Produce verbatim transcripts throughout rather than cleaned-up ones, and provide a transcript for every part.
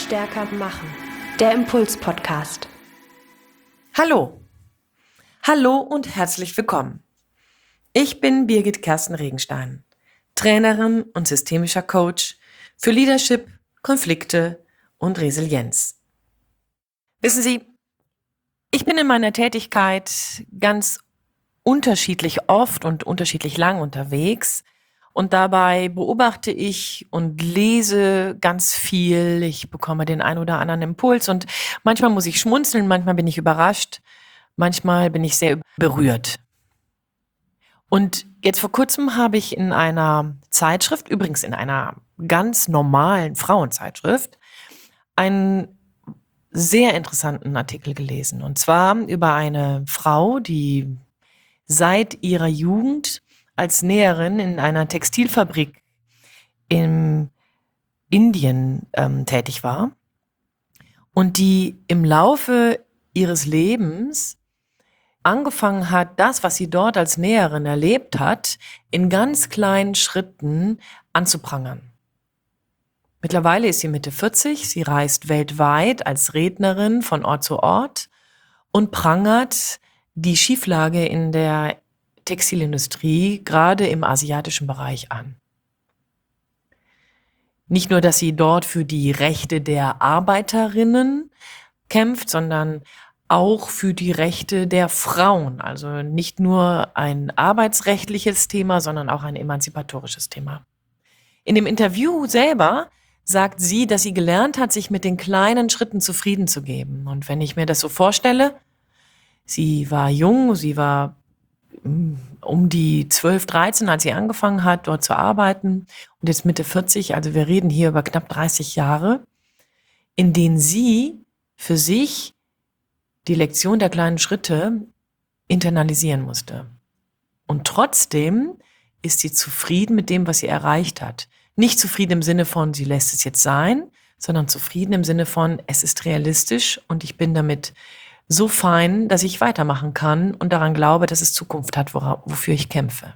stärker machen. Der Impuls-Podcast. Hallo. Hallo und herzlich willkommen. Ich bin Birgit Kersten Regenstein, Trainerin und systemischer Coach für Leadership, Konflikte und Resilienz. Wissen Sie, ich bin in meiner Tätigkeit ganz unterschiedlich oft und unterschiedlich lang unterwegs. Und dabei beobachte ich und lese ganz viel. Ich bekomme den ein oder anderen Impuls und manchmal muss ich schmunzeln, manchmal bin ich überrascht, manchmal bin ich sehr berührt. Und jetzt vor kurzem habe ich in einer Zeitschrift, übrigens in einer ganz normalen Frauenzeitschrift, einen sehr interessanten Artikel gelesen. Und zwar über eine Frau, die seit ihrer Jugend als Näherin in einer Textilfabrik in Indien ähm, tätig war und die im Laufe ihres Lebens angefangen hat, das, was sie dort als Näherin erlebt hat, in ganz kleinen Schritten anzuprangern. Mittlerweile ist sie Mitte vierzig, sie reist weltweit als Rednerin von Ort zu Ort und prangert die Schieflage in der Textilindustrie, gerade im asiatischen Bereich, an. Nicht nur, dass sie dort für die Rechte der Arbeiterinnen kämpft, sondern auch für die Rechte der Frauen. Also nicht nur ein arbeitsrechtliches Thema, sondern auch ein emanzipatorisches Thema. In dem Interview selber sagt sie, dass sie gelernt hat, sich mit den kleinen Schritten zufrieden zu geben. Und wenn ich mir das so vorstelle, sie war jung, sie war um die zwölf, dreizehn, als sie angefangen hat, dort zu arbeiten. Und jetzt Mitte vierzig, also wir reden hier über knapp dreißig Jahre, in denen sie für sich die Lektion der kleinen Schritte internalisieren musste. Und trotzdem ist sie zufrieden mit dem, was sie erreicht hat. Nicht zufrieden im Sinne von, sie lässt es jetzt sein, sondern zufrieden im Sinne von, es ist realistisch und ich bin damit so fein, dass ich weitermachen kann und daran glaube, dass es Zukunft hat, wora, wofür ich kämpfe.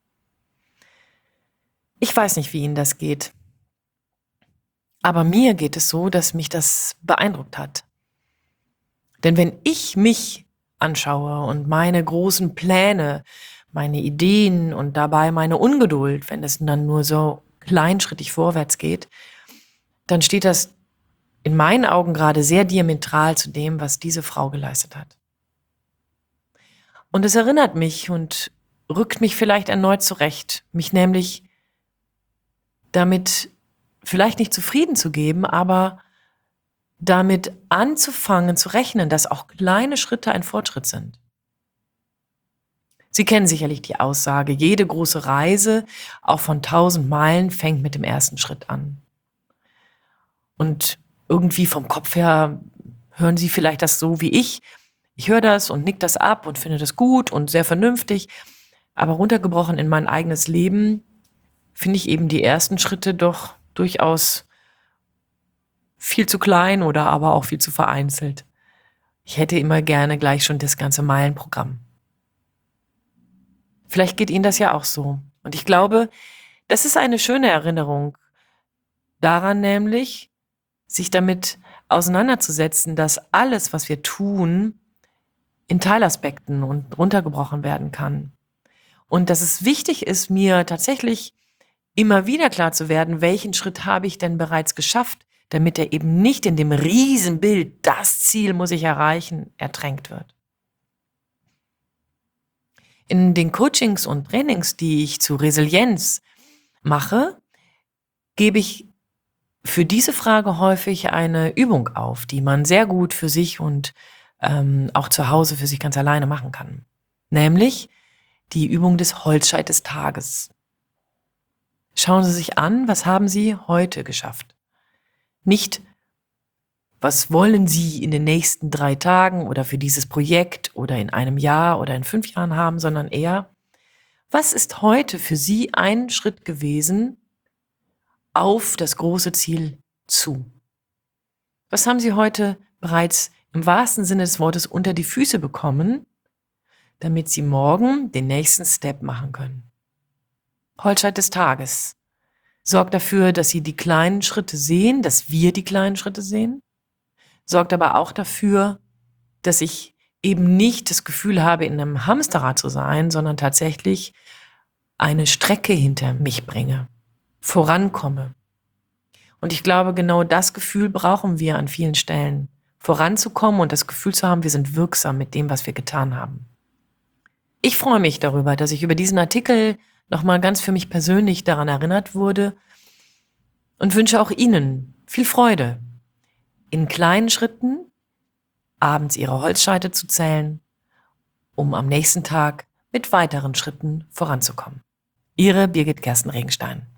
Ich weiß nicht, wie Ihnen das geht. Aber mir geht es so, dass mich das beeindruckt hat. Denn wenn ich mich anschaue und meine großen Pläne, meine Ideen und dabei meine Ungeduld, wenn es dann nur so kleinschrittig vorwärts geht, dann steht das in meinen Augen gerade sehr diametral zu dem, was diese Frau geleistet hat. Und es erinnert mich und rückt mich vielleicht erneut zurecht, mich nämlich damit vielleicht nicht zufrieden zu geben, aber damit anzufangen zu rechnen, dass auch kleine Schritte ein Fortschritt sind. Sie kennen sicherlich die Aussage, jede große Reise, auch von tausend Meilen, fängt mit dem ersten Schritt an. Und irgendwie vom Kopf her hören Sie vielleicht das so wie ich. Ich höre das und nick das ab und finde das gut und sehr vernünftig. Aber runtergebrochen in mein eigenes Leben finde ich eben die ersten Schritte doch durchaus viel zu klein oder aber auch viel zu vereinzelt. Ich hätte immer gerne gleich schon das ganze Meilenprogramm. Vielleicht geht Ihnen das ja auch so. Und ich glaube, das ist eine schöne Erinnerung daran nämlich, sich damit auseinanderzusetzen, dass alles, was wir tun, in Teilaspekten und runtergebrochen werden kann. Und dass es wichtig ist, mir tatsächlich immer wieder klar zu werden, welchen Schritt habe ich denn bereits geschafft, damit er eben nicht in dem Riesenbild, das Ziel muss ich erreichen, ertränkt wird. In den Coachings und Trainings, die ich zu Resilienz mache, gebe ich für diese Frage häufig eine Übung auf, die man sehr gut für sich und ähm, auch zu Hause für sich ganz alleine machen kann. Nämlich die Übung des Holzscheit des Tages. Schauen Sie sich an, was haben Sie heute geschafft? Nicht, was wollen Sie in den nächsten drei Tagen oder für dieses Projekt oder in einem Jahr oder in fünf Jahren haben, sondern eher, was ist heute für Sie ein Schritt gewesen auf das große Ziel zu? Was haben Sie heute bereits im wahrsten Sinne des Wortes unter die Füße bekommen, damit Sie morgen den nächsten Step machen können? Holzscheit des Tages. sorgt dafür, dass sie die kleinen Schritte sehen, dass wir die kleinen Schritte sehen, sorgt aber auch dafür, dass ich eben nicht das Gefühl habe, in einem Hamsterrad zu sein, sondern tatsächlich eine Strecke hinter mich bringe, vorankomme. Und ich glaube, genau das Gefühl brauchen wir an vielen Stellen, voranzukommen und das Gefühl zu haben, wir sind wirksam mit dem, was wir getan haben. Ich freue mich darüber, dass ich über diesen Artikel nochmal ganz für mich persönlich daran erinnert wurde und wünsche auch Ihnen viel Freude, in kleinen Schritten abends Ihre Holzscheite zu zählen, um am nächsten Tag mit weiteren Schritten voranzukommen. Ihre Birgit Kersten Regenstein.